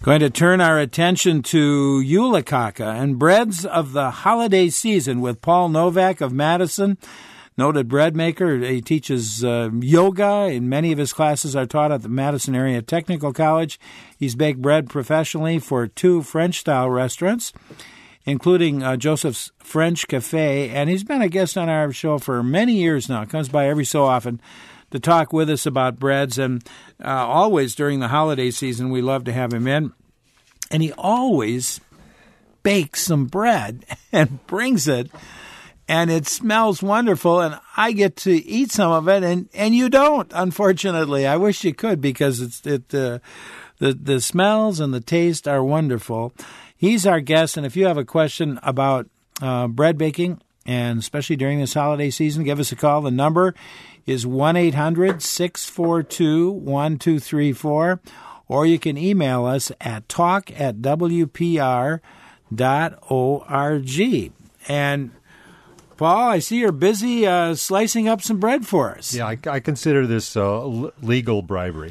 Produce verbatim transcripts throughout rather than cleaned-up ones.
Going to turn our attention to Eulikaka and breads of the holiday season with Paul Novak of Madison, noted bread maker. He teaches uh, yoga, and many of his classes are taught at the Madison Area Technical College. He's baked bread professionally for two French-style restaurants, including uh, Joseph's French Cafe, and he's been a guest on our show for many years now. Comes by every so often to talk with us about breads, and uh, always during the holiday season we love to have him in. And he always bakes some bread and brings it, and it smells wonderful, and I get to eat some of it, and, and you don't, unfortunately. I wish you could, because it's it uh, the the smells and the taste are wonderful. He's our guest, and if you have a question about uh, bread baking, and especially during this holiday season, give us a call. The number is one eight hundred six four two one two three four, or you can email us at talk at w p r dot org. And, Paul, I see you're busy uh, slicing up some bread for us. Yeah, I, I consider this uh, l- legal bribery.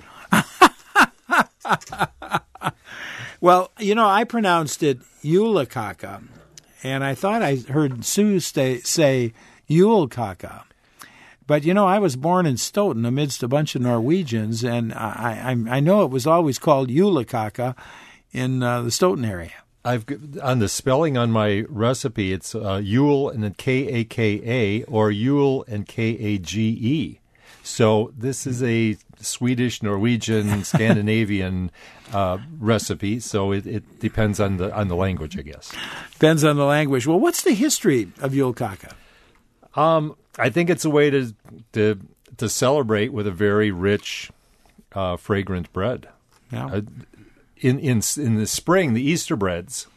Well, you know, I pronounced it Eulikaka, and I thought I heard Sue stay, say Yulekaka. But, you know, I was born in Stoughton amidst a bunch of Norwegians, and I I, I know it was always called Eulikaka in uh, the Stoughton area. I've on the spelling on my recipe, it's uh, Yule and then K A K A, or Yule and K A G E. So this is a Swedish, Norwegian, Scandinavian uh, recipe. So it, it depends on the on the language, I guess. Depends on the language. Well, what's the history of Yulekaka? Um, I think it's a way to to to celebrate with a very rich, uh, fragrant bread. Yeah. Uh, in in in the spring, the Easter breads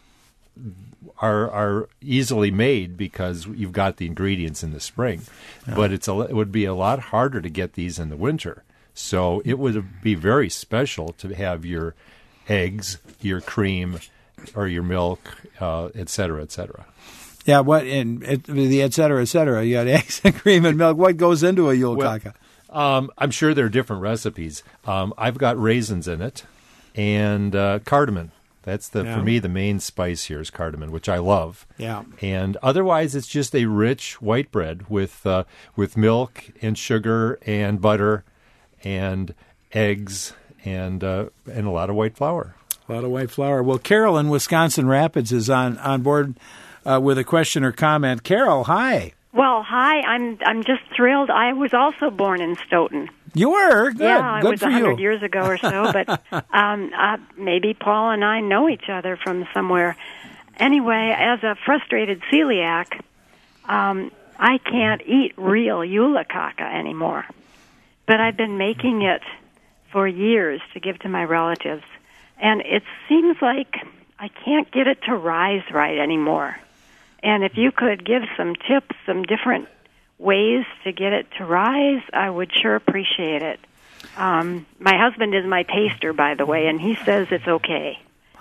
are are easily made because you've got the ingredients in the spring. Yeah. But it's a, it would be a lot harder to get these in the winter. So it would be very special to have your eggs, your cream, or your milk, uh, et cetera, et cetera. Yeah, what in it, the et cetera, et cetera. You got eggs and cream and milk. What goes into a Yulekaka? Well, um, I'm sure there are different recipes. Um, I've got raisins in it and uh, cardamom. That's the yeah. for me the main spice here is cardamom, which I love. Yeah. And otherwise, it's just a rich white bread with uh, with milk and sugar and butter and eggs and uh, and a lot of white flour. A lot of white flour. Well, Carol in Wisconsin Rapids is on on board. Uh, with a question or comment. Carol, hi. Well, hi. I'm I'm just thrilled. I was also born in Stoughton. You were? Good. Yeah, Good it was for one hundred you. years ago or so. But um, uh, maybe Paul and I know each other from somewhere. Anyway, as a frustrated celiac, um, I can't eat real Yulekaka anymore. But I've been making it for years to give to my relatives. And it seems like I can't get it to rise right anymore. And if you could give some tips, some different ways to get it to rise, I would sure appreciate it. Um, my husband is my taster, by the way, and he says it's okay.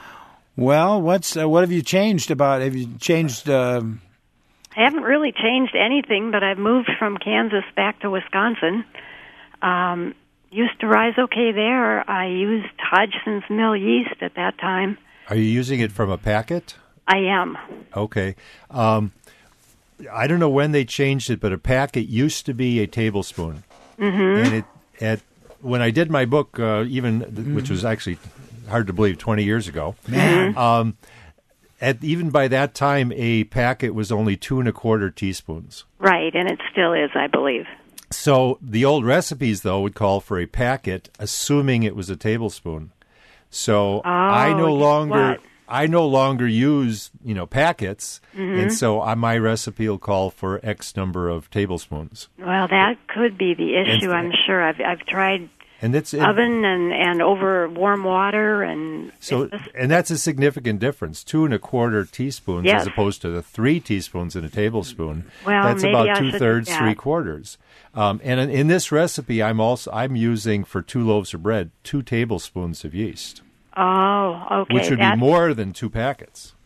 Well, what's uh, what have you changed about? Have you changed? Uh... I haven't really changed anything, but I've moved from Kansas back to Wisconsin. Um, used to rise okay there. I used Hodgson's Mill yeast at that time. Are you using it from a packet? I am. Okay. Um, I don't know when they changed it, but a packet used to be a tablespoon. Mm-hmm. And it at when I did my book, uh, even mm-hmm. which was actually hard to believe, twenty years ago. Man. Um, at even by that time, a packet was only two and a quarter teaspoons. Right, and it still is, I believe. So the old recipes, though, would call for a packet, assuming it was a tablespoon. So oh, I no longer. What? I no longer use, you know, packets, mm-hmm. and so uh, my recipe will call for X number of tablespoons. Well, that could be the issue, and, I'm sure. I've I've tried and it's, it, oven and, and over warm water, and so just, and that's a significant difference. Two and a quarter teaspoons yes. as opposed to the three teaspoons in a tablespoon. Well, that's maybe about I two should thirds, do that. three quarters. Um, and in, in this recipe, I'm also I'm using for two loaves of bread two tablespoons of yeast. Oh, okay. Which would That's, be more than two packets.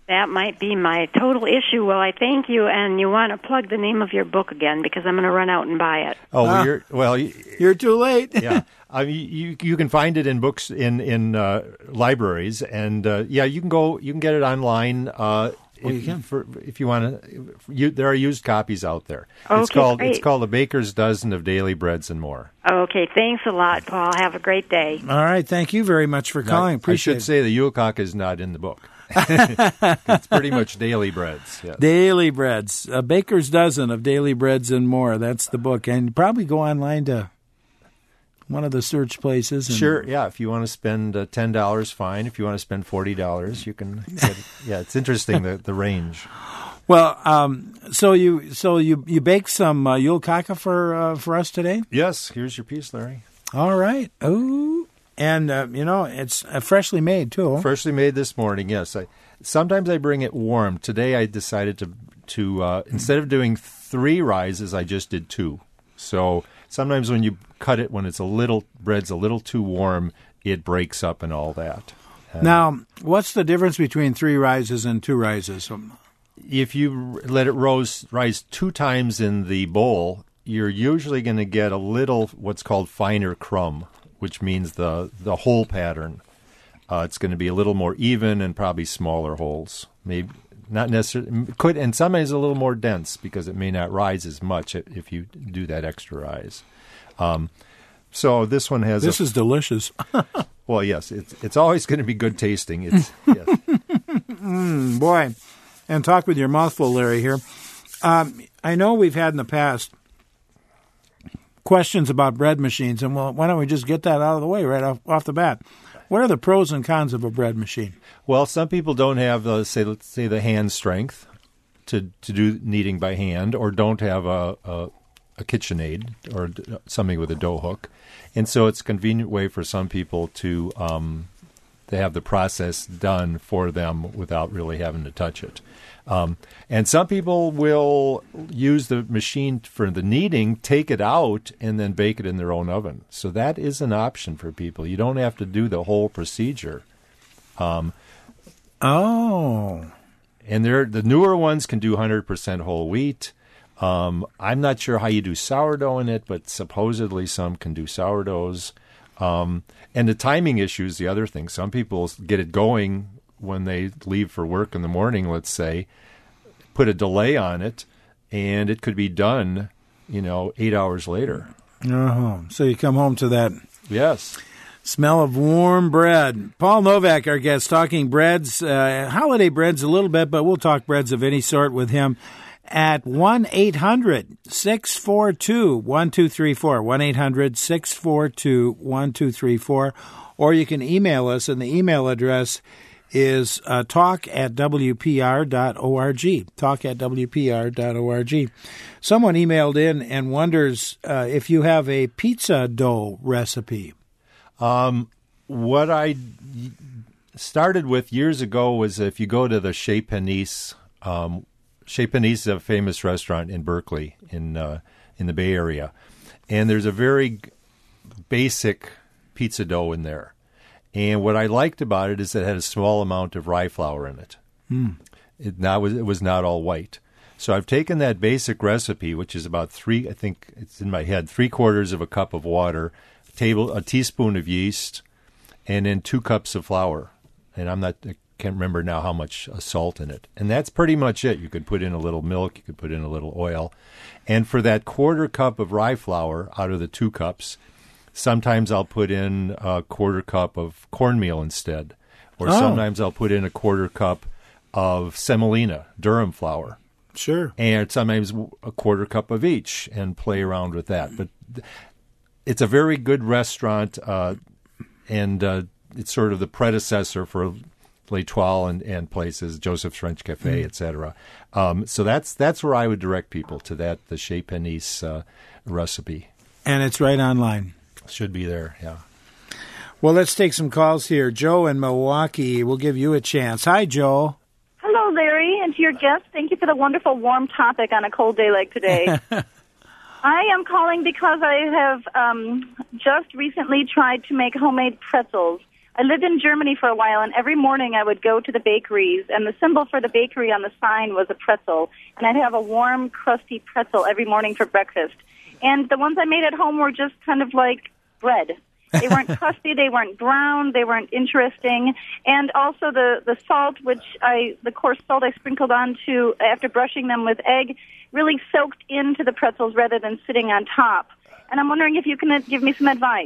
That might be my total issue. Well, I thank you, and you want to plug the name of your book again because I'm going to run out and buy it. Oh, Ah, you're, well, you, you're too late. yeah, I mean, you you can find it in books in in uh, libraries, and uh, yeah, you can go, you can get it online. Uh, Oh, if, you can. For, if you want to, you, there are used copies out there. Okay, it's called great. it's called The Baker's Dozen of Daily Breads and More. Okay, thanks a lot, Paul. Have a great day. All right, thank you very much for calling. Now, Appreciate I should it. say the Yulekaka is not in the book. It's pretty much daily breads. Yes. Daily Breads, A Baker's Dozen of Daily Breads and More. That's the book. And probably go online to one of the search places. And Sure, yeah. If you want to spend uh, ten dollars, fine. If you want to spend forty dollars, you can get it. Yeah, it's interesting, the, the range. Well, um, so you so you you baked some uh, Yulekaka for uh, for us today? Yes, here's your piece, Larry. All right. Ooh. And, uh, you know, it's uh, freshly made, too. Freshly made this morning, yes. I, sometimes I bring it warm. Today I decided to, to uh, instead of doing three rises, I just did two. So sometimes when you cut it, when it's a little, bread's a little too warm, it breaks up and all that. Uh, Now, what's the difference between three rises and two rises? If you let it rose, rise two times in the bowl, you're usually going to get a little what's called finer crumb, which means the, the hole pattern. Uh, it's going to be a little more even and probably smaller holes. Maybe not necessarily could, and sometimes a little more dense because it may not rise as much if you do that extra rise. Um, so this one has. This a, is delicious. well, yes, it's it's always going to be good tasting. It's yes. mm, boy, and talk with your mouth full, Larry. Here, um, I know we've had in the past questions about bread machines, and well, why don't we just get that out of the way right off, off the bat? What are the pros and cons of a bread machine? Well, some people don't have, the, say, let's say, the hand strength to to do kneading by hand, or don't have a a, a KitchenAid or something with a dough hook, and so it's a convenient way for some people to um, to have the process done for them without really having to touch it. Um, and some people will use the machine for the kneading, take it out, and then bake it in their own oven. So that is an option for people. You don't have to do the whole procedure. Um, oh. And they're, the newer ones can do one hundred percent whole wheat. Um, I'm not sure how you do sourdough in it, but supposedly some can do sourdoughs. Um, and the timing issue is the other thing. Some people get it going when they leave for work in the morning, let's say, put a delay on it, and it could be done, you know, eight hours later. Oh, so you come home to that Yes. smell of warm bread. Paul Novak, our guest, talking breads, uh, holiday breads a little bit, but we'll talk breads of any sort with him at one eight hundred six four two one two three four, one eight hundred six four two one two three four, or you can email us, and the email address is uh, talk at w p r dot org, talk at w p r dot org. Someone emailed in and wonders uh, if you have a pizza dough recipe. Um, what I started with years ago was if you go to the Chez Panisse, um, Chez Panisse is a famous restaurant in Berkeley, in uh, in the Bay Area, and there's a very basic pizza dough in there. And what I liked about it is it had a small amount of rye flour in it. Mm. It, not, it was not all white. So I've taken that basic recipe, which is about three, I think it's in my head, three quarters of a cup of water, table a teaspoon of yeast, and then two cups of flour. And I'm not, I can't remember now how much uh, salt in it. And that's pretty much it. You could put in a little milk, you could put in a little oil. And for that quarter cup of rye flour out of the two cups, sometimes I'll put in a quarter cup of cornmeal instead. Or Oh. sometimes I'll put in a quarter cup of semolina, Durham flour. Sure. And sometimes a quarter cup of each, and play around with that. But it's a very good restaurant, uh, and uh, it's sort of the predecessor for L'Etoile and, and places, Joseph's French Cafe, Mm. et cetera. Um, so that's that's where I would direct people to that, the Chez Panisse uh, recipe. And it's right online. Should be there, yeah. Well, let's take some calls here. Joe in Milwaukee, we'll give you a chance. Hi, Joe. Hello, Larry, and to your guest. Thank you for the wonderful warm topic on a cold day like today. I am calling because I have um, just recently tried to make homemade pretzels I lived in Germany for a while, and every morning I would go to the bakeries, and the symbol for the bakery on the sign was a pretzel, and I'd have a warm, crusty pretzel every morning for breakfast. And the ones I made at home were just kind of like bread. They weren't crusty, they weren't brown, they weren't interesting, and also the, the salt, which I, the coarse salt I sprinkled onto after brushing them with egg, really soaked into the pretzels rather than sitting on top. And I'm wondering if you can give me some advice.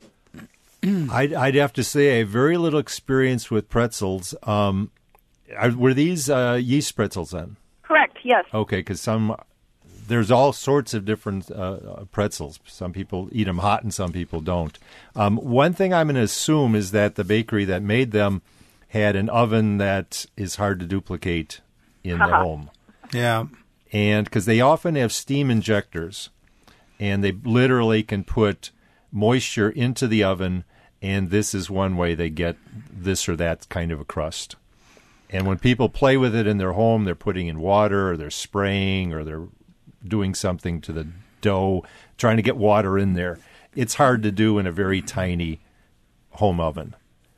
I'd, I'd have to say I have very little experience with pretzels. Um, are, were these uh, yeast pretzels then? Correct, yes. Okay, because some... There's all sorts of different uh, pretzels. Some people eat them hot and some people don't. Um, one thing I'm going to assume is that the bakery that made them had an oven that is hard to duplicate in the home. Yeah. And because they often have steam injectors, and they literally can put moisture into the oven, and this is one way they get this or that kind of a crust. And when people play with it in their home, they're putting in water, or they're spraying, or they're doing something to the dough, trying to get water in there. It's hard to do in a very tiny home oven.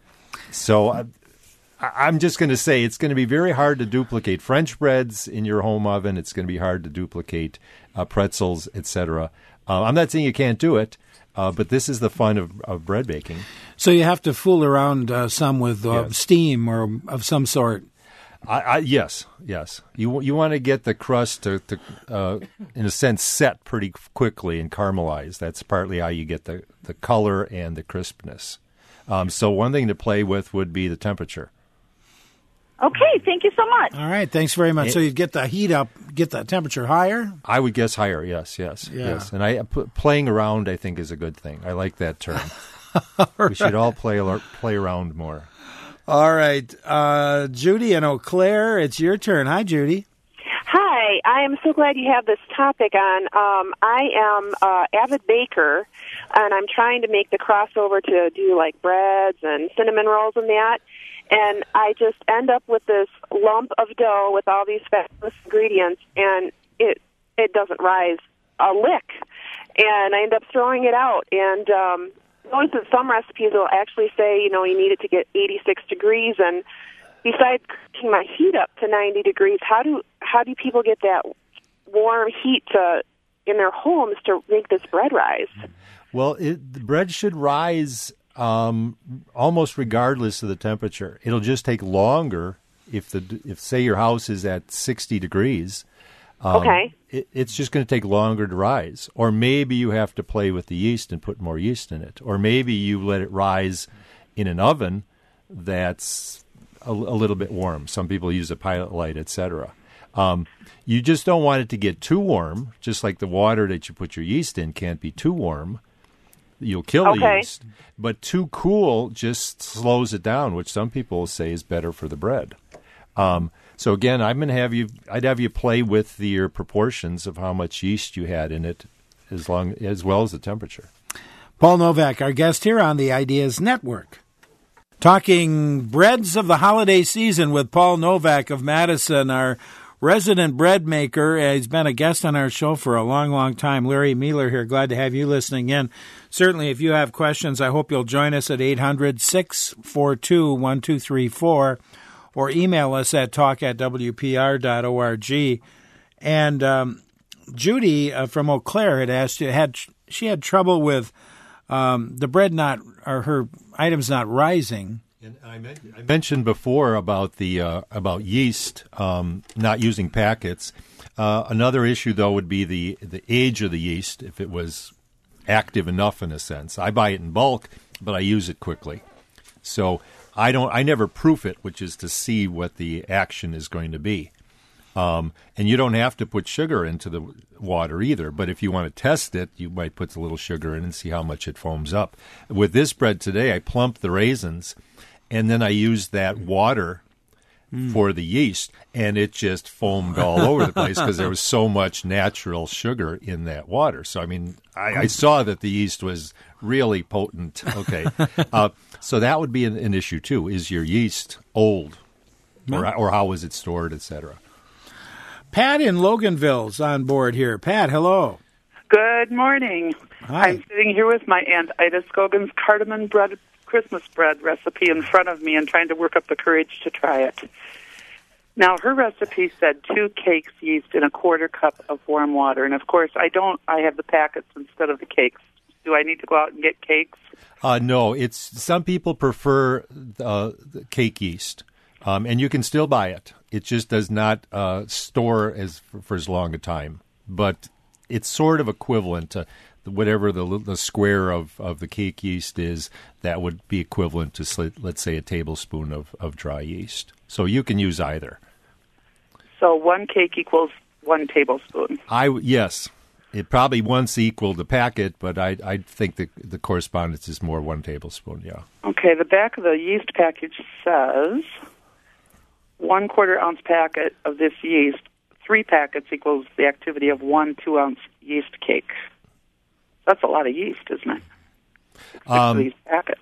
So I, I'm just going to say it's going to be very hard to duplicate French breads in your home oven. It's going to be hard to duplicate uh, pretzels, et cetera. Uh, I'm not saying you can't do it, uh, but this is the fun of, of bread baking. So you have to fool around uh, some with uh, Yes. steam or of some sort. I, I, yes, yes. You you want to get the crust to, to uh, in a sense, set pretty quickly and caramelize. That's partly how you get the, the color and the crispness. Um, so one thing to play with would be the temperature. Okay, thank you so much. All right, thanks very much. So you get the heat up, get the temperature higher? I would guess higher, yes, yes, Yeah. yes. And I p- playing around, I think, is a good thing. I like that term. We should all play al- play around more. All right, uh, Judy and Eau Claire, it's your turn. Hi, Judy. Hi, I am so glad you have this topic on. Um, I am an avid baker, and I'm trying to make the crossover to do like breads and cinnamon rolls and that. And I just end up with this lump of dough with all these fabulous ingredients, and it it doesn't rise a lick. And I end up throwing it out. And um, notice that some recipes will actually say, you know, you need it to get eighty-six degrees. And besides cooking my heat up to ninety degrees, how do how do people get that warm heat to in their homes to make this bread rise? Well, it, the bread should rise um, almost regardless of the temperature. It'll just take longer if the if say your house is at sixty degrees. Um, Okay. It, it's just going to take longer to rise. Or maybe you have to play with the yeast and put more yeast in it. Or maybe you let it rise in an oven that's a, a little bit warm. Some people use a pilot light, et cetera. Um, you just don't want it to get too warm, just like the water that you put your yeast in can't be too warm. You'll kill the Okay. yeast. But too cool just slows it down, which some people say is better for the bread. Um, so again, I'm going to have you. I'd have you play with the, your proportions of how much yeast you had in it, as long as well as the temperature. Paul Novak, our guest here on the Ideas Network. Talking breads of the holiday season with Paul Novak of Madison, our resident bread maker. He's been a guest on our show for a long, long time. Larry Mueller here. Glad to have you listening in. Certainly, if you have questions, I hope you'll join us at eight hundred, six four two, one two three four or email us at talk at w p r dot org. And um, Judy uh, from Eau Claire had asked you, had she had trouble with um, the bread not, or her items not rising. And I, men- I mentioned before about the uh, about yeast um, not using packets. Uh, another issue, though, would be the the age of the yeast. If it was active enough, in a sense, I buy it in bulk, but I use it quickly. So I don't. I never proof it, which is to see what the action is going to be. Um, and you don't have to put sugar into the water either. But if you want to test it, you might put a little sugar in and see how much it foams up. With this bread today, I plumped the raisins, and then I used that water mm. for the yeast, and it just foamed all over the place because there was so much natural sugar in that water. So, I mean, I, I saw that the yeast was really potent. Okay. uh, so that would be an, an issue, too. Is your yeast old? Or, or how was it stored, et cetera? Pat in Loganville's on board here. Pat, hello. Good morning. Hi. I'm sitting here with my Aunt Ida Scogan's cardamom bread Christmas bread recipe in front of me and trying to work up the courage to try it. Now, her recipe said two cakes yeast in a quarter cup of warm water. And, of course, I don't. I have the packets instead of the cakes. Do I need to go out and get cakes? Uh, no, it's some people prefer uh, the cake yeast, um, and you can still buy it. It just does not uh, store as for, for as long a time. But it's sort of equivalent to whatever the the square of, of the cake yeast is. That would be equivalent to, let's say, a tablespoon of, of dry yeast. So you can use either. So one cake equals one tablespoon. I yes, it probably once equaled the packet, but I I think the the correspondence is more one tablespoon. Yeah. Okay. The back of the yeast package says one quarter ounce packet of this yeast. Three packets equals the activity of one two ounce yeast cake. That's a lot of yeast, isn't it? Six um, of these packets.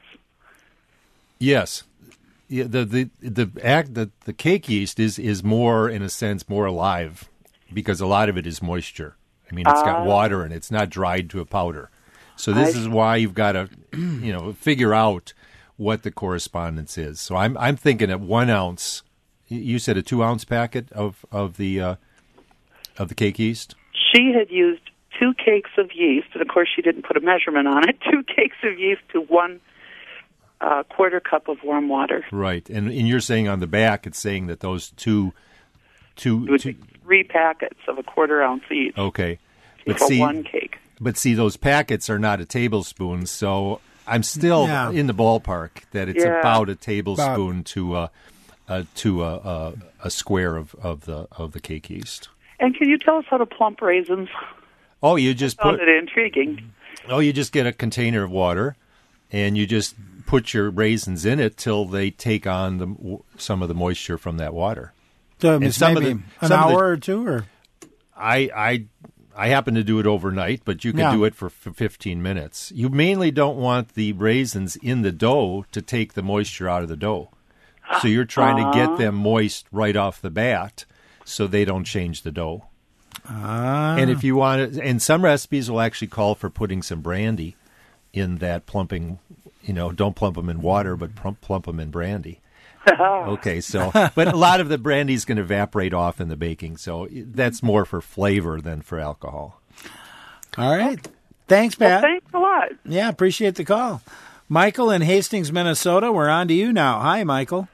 Yes. Yeah, the the the act the, the cake yeast is, is more, in a sense, more alive because a lot of it is moisture. I mean, it's uh, got water and it's not dried to a powder. So this I, is why you've got to, you know, figure out what the correspondence is. So I'm I'm thinking at one ounce. You said a two ounce packet of of the uh, of the cake yeast. She had used two cakes of yeast, and of course she didn't put a measurement on it. Two cakes of yeast to one. A uh, quarter cup of warm water. Right, and, and you're saying on the back, it's saying that those two, two, two three packets of a quarter ounce each. Okay, but for see, one cake. But see, those packets are not a tablespoon, so I'm still yeah. in the ballpark that it's yeah. about a tablespoon about. to a uh, to a, a a square of, of the of the cake yeast. And can you tell us how to plump raisins? Oh, you just I found put it intriguing. Oh, you just get a container of water, and you just put your raisins in it till they take on the, some of the moisture from that water. So and some maybe of the, an hour the, or two, or I I I happen to do it overnight, but you can yeah. do it for, for fifteen minutes. You mainly don't want the raisins in the dough to take the moisture out of the dough, so you're trying uh, to get them moist right off the bat, so they don't change the dough. Uh, and if you want it, and some recipes will actually call for putting some brandy in that plumping. You know, don't plump them in water, but plump, plump them in brandy. Okay, so, but a lot of the brandy is going to evaporate off in the baking, so that's more for flavor than for alcohol. All right. Thanks, Pat. Well, thanks a lot. Yeah, appreciate the call. Michael in Hastings, Minnesota, we're on to you now. Hi, Michael.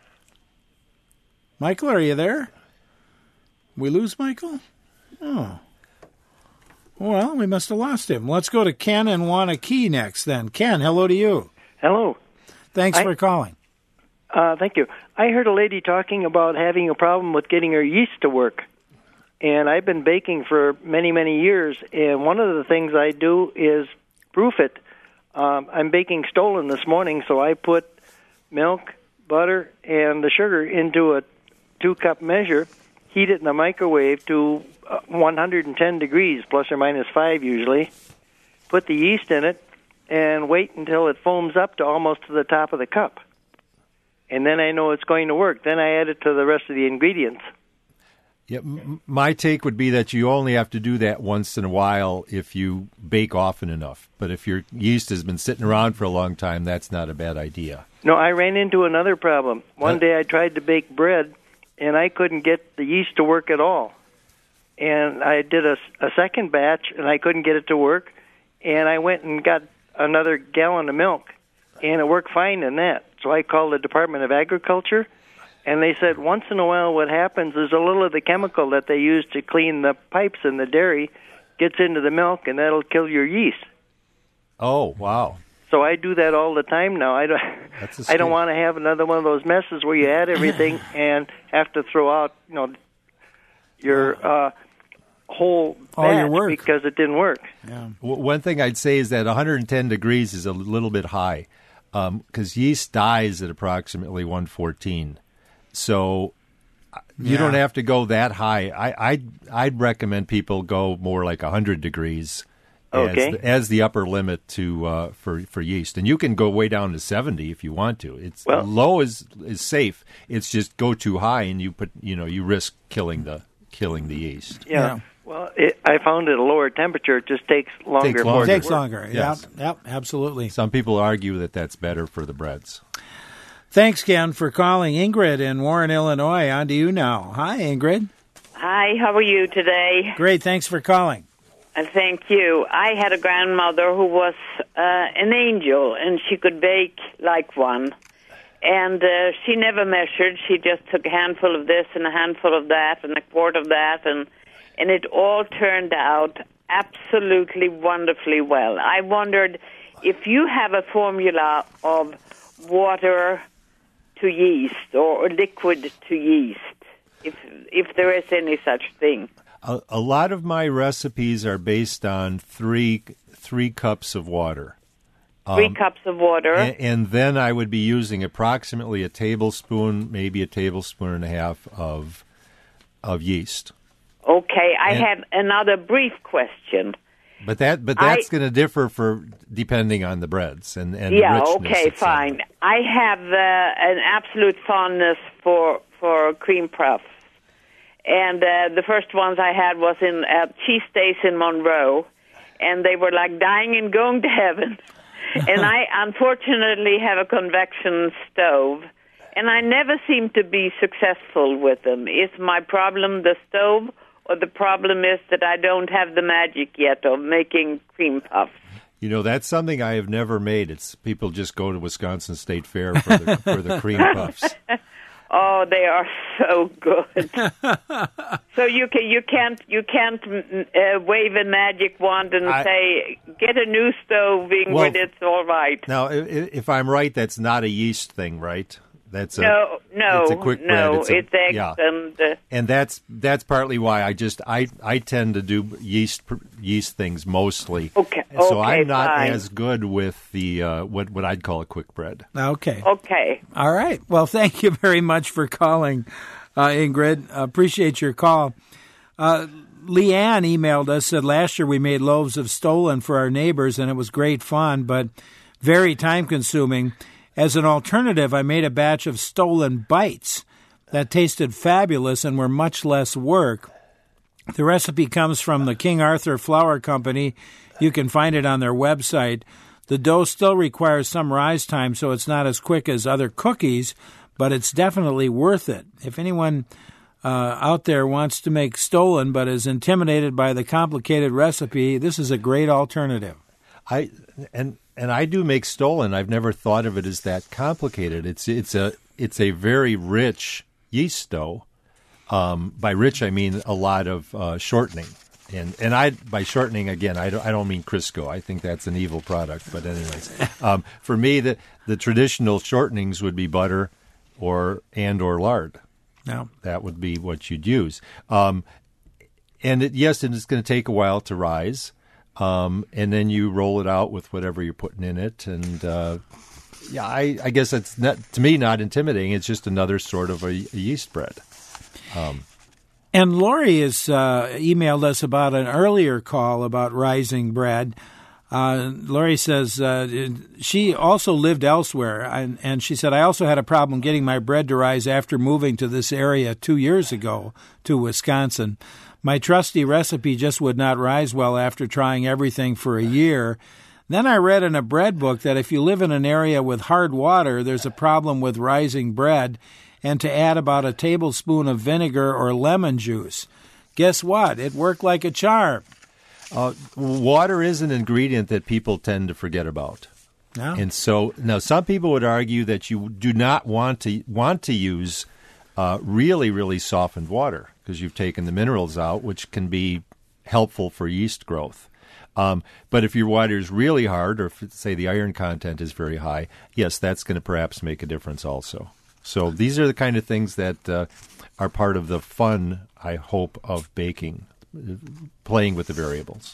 Michael, are you there? We lose Michael? Oh. Well, we must have lost him. Let's go to Ken in Wanakee next then. Ken, hello to you. Hello. Thanks I, for calling. Uh, thank you. I heard a lady talking about having a problem with getting her yeast to work. And I've been baking for many, many years. And one of the things I do is proof it. Um, I'm baking Stollen this morning, so I put milk, butter, and the sugar into a two-cup measure, heat it in the microwave to uh, one hundred ten degrees, plus or minus five usually, put the yeast in it, and wait until it foams up to almost to the top of the cup. And then I know it's going to work. Then I add it to the rest of the ingredients. Yeah, m- my take would be that you only have to do that once in a while if you bake often enough. But if your yeast has been sitting around for a long time, that's not a bad idea. No, I ran into another problem. One uh, day I tried to bake bread, and I couldn't get the yeast to work at all. And I did a, a second batch, and I couldn't get it to work. And I went and got another gallon of milk, and it worked fine in that. So I called the Department of Agriculture, and they said once in a while what happens is a little of the chemical that they use to clean the pipes in the dairy gets into the milk, and that'll kill your yeast. Oh, wow. So I do that all the time now. I don't, I don't want to have another one of those messes where you add everything and have to throw out, you know, your uh, whole batch because it didn't work. Yeah. W- one thing I'd say is that one hundred ten degrees is a little bit high because um, yeast dies at approximately one fourteen. So you yeah. don't have to go that high. I, I'd, I'd recommend people go more like one hundred degrees okay. as, the, as the upper limit to uh, for, for yeast. And you can go way down to seventy if you want to. It's well, low is is safe. It's just go too high and you put you know you risk killing the killing the yeast. Yeah. yeah. Well, it, I found at a lower temperature, it just takes longer. Takes for longer. it to Takes work. longer. Yes. Yep, yep, absolutely. Some people argue that that's better for the breads. Thanks, Ken, for calling. Ingrid in Warren, Illinois. On to you now. Hi, Ingrid. Hi, how are you today? Great, thanks for calling. Uh, thank you. I had a grandmother who was uh, an angel, and she could bake like one. And uh, she never measured. She just took a handful of this and a handful of that and a quart of that, and and it all turned out absolutely wonderfully well. I wondered if you have a formula of water to yeast or liquid to yeast, if if there is any such thing. A, a lot of my recipes are based on three three cups of water. Three Um, cups of water. And, and then I would be using approximately a tablespoon, maybe a tablespoon and a half of of yeast. Okay, I And- had another brief question. But that but I- that's going to differ for depending on the breads and and Yeah, richness, okay, et cetera. fine. I have uh, an absolute fondness for for cream puffs. And uh, the first ones I had was in uh, Cheese Days in Monroe, and they were like dying and going to heaven. And I unfortunately have a convection stove, and I never seem to be successful with them. Is my problem the stove, or the problem is that I don't have the magic yet of making cream puffs? You know, that's something I have never made. It's people just go to Wisconsin State Fair for the for the cream puffs. Oh, they are so good. So you can you can't you can't uh, wave a magic wand and I- say get a new stove, Ingrid, Well, it's all right. Now, i- i- if I'm right, that's not a yeast thing, right? That's a, No, no, it's a quick bread. no, It's a- it's eggs yeah. and uh, And that's that's partly why I just I, I tend to do yeast pr- yeast things mostly. Okay, So okay, I'm not fine. as good with the uh, what what I'd call a quick bread. Okay. okay. All right. Well, thank you very much for calling, uh, Ingrid. Appreciate your call. Uh, Leanne emailed us, said last year we made loaves of Stollen for our neighbors, and it was great fun, but very time-consuming. As an alternative, I made a batch of Stollen bites that tasted fabulous and were much less work. The recipe comes from the King Arthur Flour Company. You can find it on their website. The dough still requires some rise time, so it's not as quick as other cookies, but it's definitely worth it. If anyone uh, out there wants to make Stollen but is intimidated by the complicated recipe, this is a great alternative. I and and I do make Stollen. I've never thought of it as that complicated. It's it's a it's a very rich yeast dough. Um, by rich, I mean a lot of uh, shortening. And and I by shortening again, I don't I don't mean Crisco. I think that's an evil product. But anyways, um, for me, the the traditional shortenings would be butter, or and or lard. No. That would be what you'd use. Um, and it, yes, it's going to take a while to rise. Um, and then you roll it out with whatever you're putting in it. And uh, yeah, I, I guess it's not, to me not intimidating. It's just another sort of a, a yeast bread. Um, And Lori has uh, emailed us about an earlier call about rising bread. Uh, Lori says uh, she also lived elsewhere, and, and she said, I also had a problem getting my bread to rise after moving to this area two years ago to Wisconsin. My trusty recipe just would not rise well after trying everything for a year. Then I read in a bread book that if you live in an area with hard water, there's a problem with rising bread, and to add about a tablespoon of vinegar or lemon juice. Guess what? It worked like a charm. uh, water is an ingredient that people tend to forget about. No? And so now some people would argue that you do not want to want to use uh, really, really softened water because you've taken the minerals out, which can be helpful for yeast growth. Um, but if your water is really hard, or if, say, the iron content is very high, yes, that's going to perhaps make a difference also. So these are the kind of things that uh, are part of the fun, I hope, of baking, playing with the variables.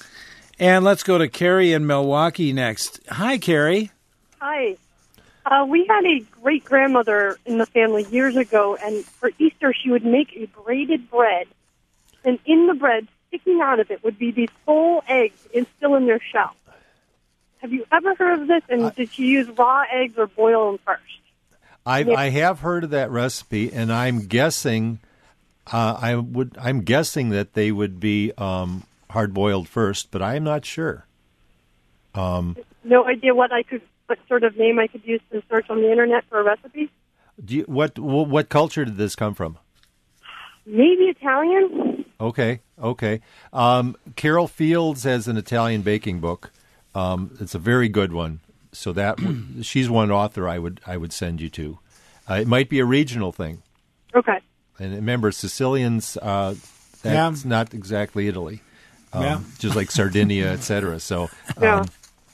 And let's go to Carrie in Milwaukee next. Hi, Carrie. Hi. Uh, we had a great-grandmother in the family years ago, and for Easter she would make a braided bread, and in the bread, sticking out of it, would be these full eggs and still in their shell. Have you ever heard of this, and uh, did she use raw eggs or boil them first? I've, I have heard of that recipe, and I'm guessing Uh, I would. I'm guessing that they would be um, hard boiled first, but I am not sure. Um, no idea what I could, what sort of name I could use to search on the internet for a recipe. do you, what what culture did this come from? Maybe Italian. Okay, okay. Um, Carol Fields has an Italian baking book. Um, it's a very good one. So that she's one author I would I would send you to. Uh, it might be a regional thing. Okay. And remember, Sicilians, uh, that's Yeah. not exactly Italy. Um, Yeah. Just like Sardinia, et cetera. So, um, Yeah.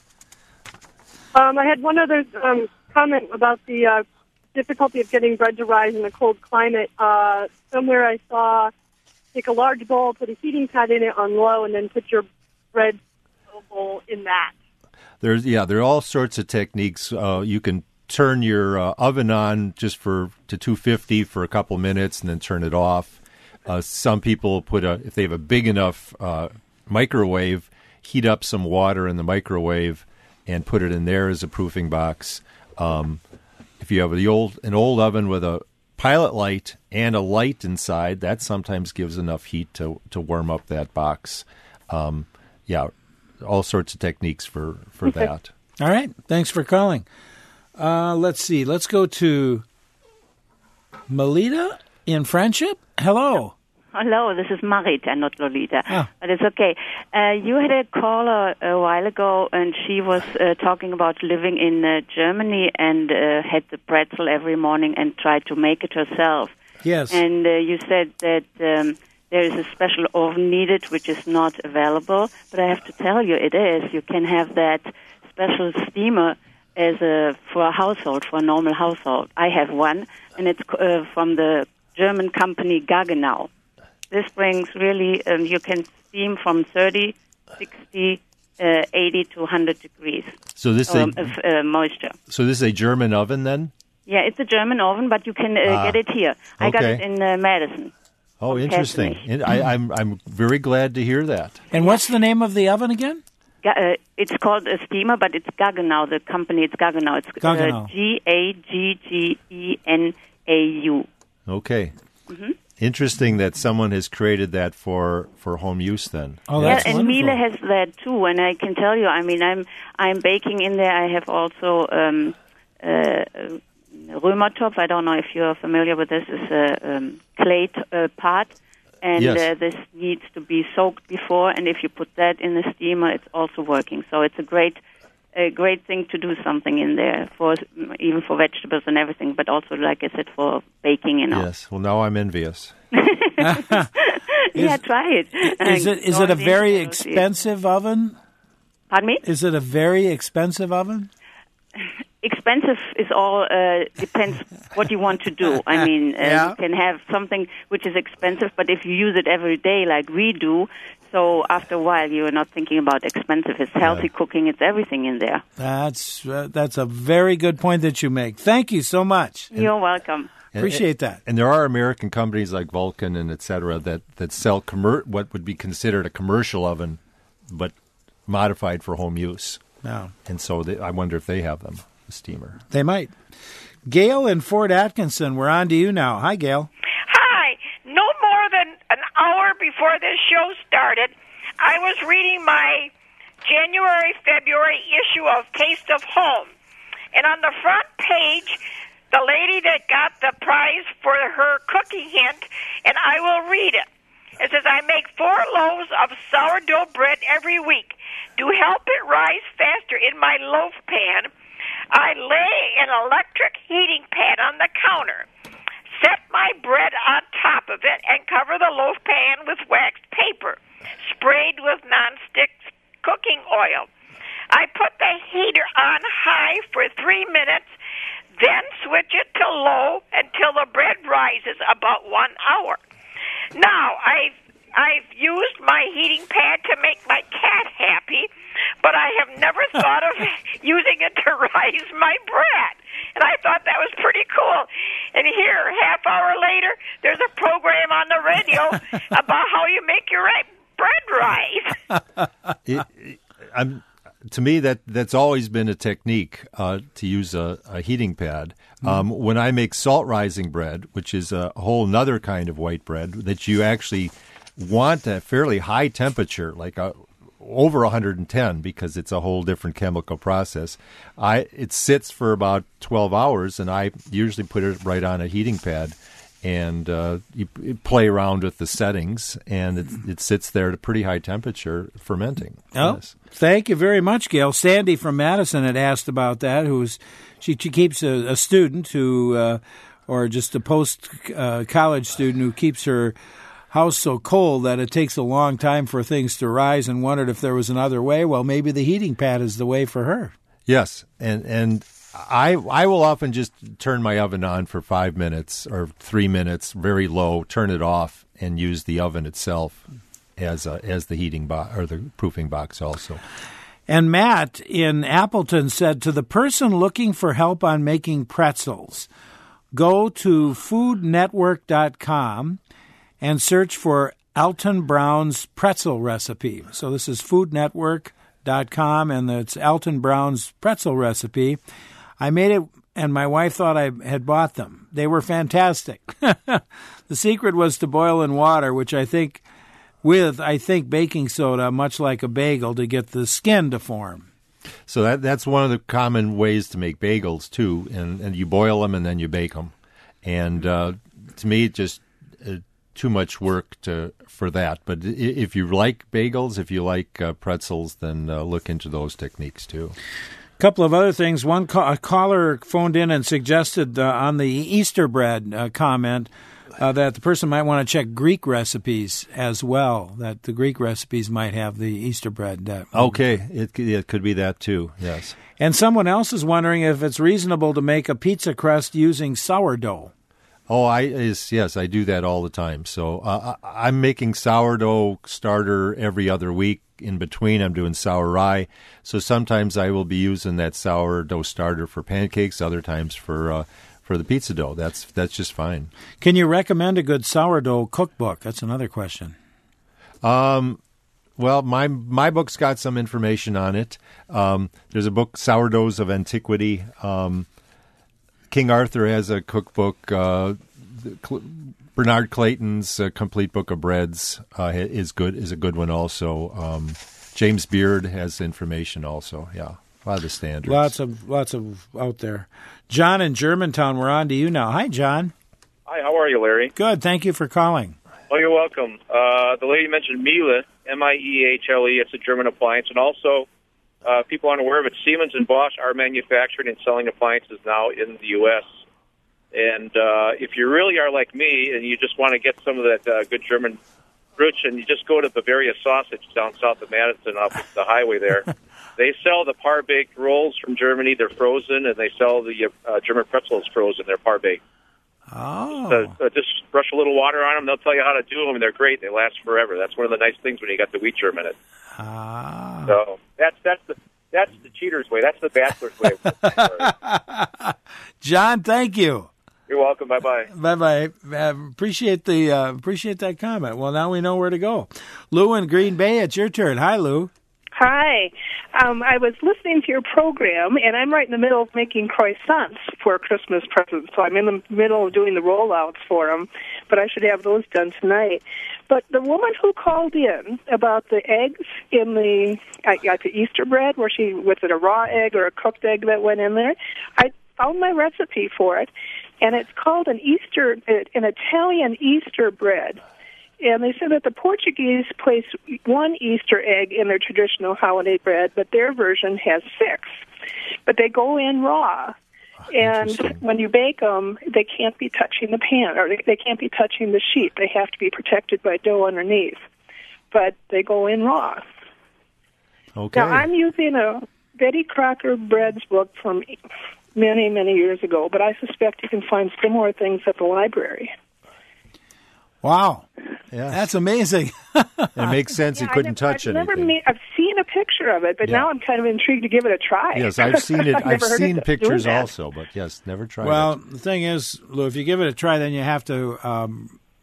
Um, I had one other um, comment about the uh, difficulty of getting bread to rise in a cold climate. Uh, somewhere I saw take a large bowl, put a heating pad in it on low, and then put your bread bowl in that. there's yeah, there are all sorts of techniques. Uh, you can turn your uh, oven on just for to two fifty for a couple minutes, and then turn it off. Uh, some people put a if they have a big enough uh, microwave, heat up some water in the microwave and put it in there as a proofing box. Um, if you have the old an old oven with a pilot light and a light inside, that sometimes gives enough heat to to warm up that box. Um, yeah, all sorts of techniques for, for Okay. that. All right. Thanks for calling. Uh, let's see. Let's go to Melita in Friendship. Hello. Hello, this is Marita, not Lolita, Ah. but it's okay. Uh, you had a caller a while ago, and she was uh, talking about living in uh, Germany and uh, had the pretzel every morning and tried to make it herself. Yes. And uh, you said that um, there is a special oven needed, which is not available. But I have to tell you, it is. You can have that special steamer as a for a household, for a normal household. I have one, and it's uh, from the German company Gaggenau. This brings really, um, you can steam from thirty, sixty, uh, eighty to one hundred degrees So this um, is a, of uh, moisture. so this is a German oven then? Yeah, it's a German oven, but you can uh, Ah, get it here. I got okay. it in uh, Madison. Oh, Okay, interesting. Anthony. And I, I'm I'm very glad to hear that. And what's the name of the oven again? Ga- uh, it's called a steamer, but it's Gaggenau. The company, it's Gaggenau. It's Gaggenau. Uh, G A G G E N A U. Okay. Mm-hmm. Interesting that someone has created that for, for home use then. Oh, Yeah, that's and wonderful. Miele has that too. And I can tell you, I mean, I'm I'm baking in there. I have also um, uh, Römertopf. I don't know if you're familiar with this. It's a um, clay t- uh, pot, and Yes. uh, this needs to be soaked before. And if you put that in the steamer, it's also working. So it's a great a great thing to do something in there for even for vegetables and everything, but also, like I said, for baking. You know. Yes. Well, now I'm envious. Yeah, try it. Is it is Go it a on the very internet, see it. expensive oven? Pardon me? Is it a very expensive oven? Expensive is all uh, depends what you want to do. I mean, uh, Yeah. you can have something which is expensive, but if you use it every day like we do, so after a while you are not thinking about expensive. It's healthy cooking. It's everything in there. That's uh, that's a very good point that you make. Thank you so much. You're welcome. And- Appreciate that. And there are American companies like Vulcan and et cetera that, that sell commer- what would be considered a commercial oven, but modified for home use. No, And so they, I wonder if they have them, the steamer. they might. Gail and Fort Atkinson, we're on to you now. Hi, Gail. Hi. No more than an hour before this show started, I was reading my January, February issue of Taste of Home. And on the front page, the lady that got the prize for her cookie hint, and I will read it. It says, I make four loaves of sourdough bread every week. To help it rise faster in my loaf pan, I lay an electric heating pad on the counter, set my bread on top of it, and cover the loaf pan with waxed paper, sprayed with nonstick cooking oil. I put the heater on high for three minutes, then switch it to low until the bread rises about one hour. Now, I've, I've used my heating pad to make my cat happy, but I have never thought of using it to rise my bread. And I thought that was pretty cool. And here, half hour later, there's a program on the radio about how you make your bread rise. It, I'm, to me, that that's always been a technique uh, to use a, a heating pad. Um, mm. When I make salt rising bread, which is a whole nother kind of white bread that you actually want a fairly high temperature, like a, over one hundred ten, because it's a whole different chemical process. I it sits for about twelve hours, and I usually put it right on a heating pad. And uh, you, you play around with the settings, and it, it sits there at a pretty high temperature, fermenting. Oh, yes. Thank you very much, Gail. Sandy from Madison had asked about that. Who's she? She keeps a, a student who, uh, or just a post uh, college student who keeps her house so cold that it takes a long time for things to rise, and wondered if there was another way. Well, maybe the heating pad is the way for her. Yes, and and. I I will often just turn my oven on for five minutes or three minutes, very low, turn it off, and use the oven itself as a, as the heating box or the proofing box also. And Matt in Appleton said, to the person looking for help on making pretzels, go to food network dot com and search for Alton Brown's pretzel recipe. So this is food network dot com, and it's Alton Brown's pretzel recipe. I made it, and my wife thought I had bought them. They were fantastic. The secret was to boil in water, which I think, with, I think, baking soda, much like a bagel, to get the skin to form. So that that's one of the common ways to make bagels, too, and, and you boil them and then you bake them. And uh, to me, it's just uh, too much work to for that. But if you like bagels, if you like uh, pretzels, then uh, look into those techniques, too. Couple of other things. One ca- a caller phoned in and suggested uh, on the Easter bread uh, comment uh, that the person might want to check Greek recipes as well, that the Greek recipes might have the Easter bread. Uh, okay, it, it could be that too, yes. And someone else is wondering if it's reasonable to make a pizza crust using sourdough. Oh, I is yes, I do that all the time. So uh, I'm making sourdough starter every other week. In between, I'm doing sour rye. So sometimes I will be using that sourdough starter for pancakes, other times for uh, for the pizza dough. That's that's just fine. Can you recommend a good sourdough cookbook? That's another question. Um, well, my my book's got some information on it. Um, there's a book, Sourdoughs of Antiquity. Um, King Arthur has a cookbook. Uh, Bernard Clayton's uh, Complete Book of Breads uh, is good. Is a good one also. Um, James Beard has information also. Yeah, a lot of the standards. Lots of lots of out there. John in Germantown, we're on to you now. Hi, John. Hi, how are you, Larry? Good. Thank you for calling. Oh, you're welcome. Uh, the lady mentioned Miele, M I E H L E. It's a German appliance, and also uh, people aren't aware of it. Siemens and Bosch are manufacturing and selling appliances now in the U S And uh, if you really are like me and you just want to get some of that uh, good German Brötchen, you just go to Bavaria Sausage down south of Madison off the highway there. They sell the par-baked rolls from Germany. They're frozen, and they sell the uh, German pretzels frozen. They're par-baked. Oh. So, uh, just brush a little water on them. They'll tell you how to do them, and they're great. They last forever. That's one of the nice things when you got the wheat germ in it. Ah. So that's that's the that's the cheater's way. That's the bachelor's way. John, thank you. You're welcome. Bye bye. Bye bye. Uh, appreciate the uh, appreciate that comment. Well, now we know where to go. Lou in Green Bay, it's your turn. Hi, Lou. Hi. Um, I was listening to your program, and I'm right in the middle of making croissants for Christmas presents. So I'm in the middle of doing the rollouts for them, but I should have those done tonight. But the woman who called in about the eggs in the like the Easter bread, where she was it a raw egg or a cooked egg that went in there, I found my recipe for it, and it's called an Easter, an Italian Easter bread. And they said that the Portuguese place one Easter egg in their traditional holiday bread, but their version has six. But they go in raw. Oh, and when you bake them, they can't be touching the pan, or they, they can't be touching the sheet. They have to be protected by dough underneath. But they go in raw. Okay. Now, I'm using a Betty Crocker Breads book from many, many years ago, but I suspect you can find similar things at the library. Wow. Yeah. That's amazing. It makes sense. Yeah, you couldn't I've, touch I've anything. Never made, I've seen a picture of it, but yeah. now I'm kind of intrigued to give it a try. Yes, I've seen it. I've, I've seen it pictures doing that. also, but yes, never tried well, it. Well, the thing is, Lou, if you give it a try, then you have to um,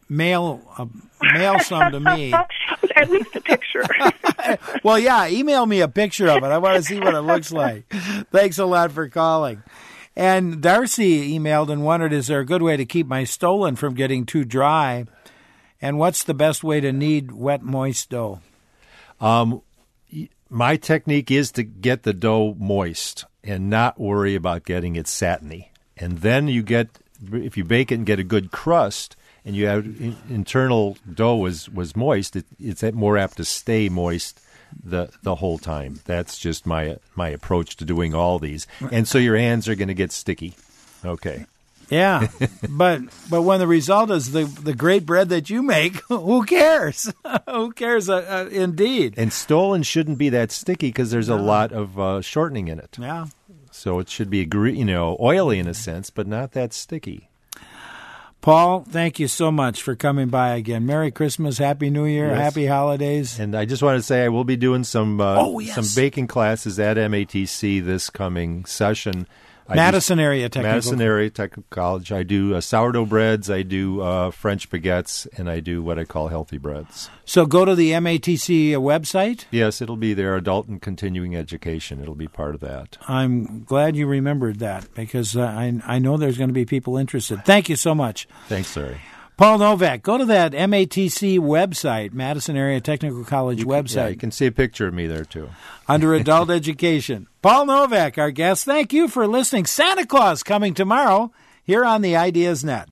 mail uh, mail some to me. At least a picture. Well, yeah, email me a picture of it. I want to see what it looks like. Thanks a lot for calling. And Darcy emailed and wondered, is there a good way to keep my stolon from getting too dry? And what's the best way to knead wet, moist dough? Um, my technique is to get the dough moist and not worry about getting it satiny. And then you get, if you bake it and get a good crust, and you have in, internal dough was, was moist, it, it's more apt to stay moist the the whole time. That's just my my approach to doing all these. And so your hands are going to get sticky. Okay. Yeah, but but when the result is the the great bread that you make, who cares? Who cares? Uh, uh, indeed. And stolon shouldn't be that sticky because there's no. a lot of uh, shortening in it. Yeah. So it should be you know oily in a sense, but not that sticky. Paul, thank you so much for coming by again. Merry Christmas, Happy New Year, yes. Happy Holidays. And I just want to say I will be doing some uh, oh, yes. some baking classes at M A T C this coming session. Madison Area Technical Madison Area Technical College. I do uh, sourdough breads, I do uh, French baguettes, and I do what I call healthy breads. So go to the M A T C website? Yes, it'll be there, Adult and Continuing Education. It'll be part of that. I'm glad you remembered that because uh, I, I know there's going to be people interested. Thank you so much. Thanks, Larry. Paul Novak, go to that M A T C website, Madison Area Technical College you website. Can, yeah, you can see a picture of me there, too. Under Adult Education. Paul Novak, our guest. Thank you for listening. Santa Claus coming tomorrow here on the Ideas Net.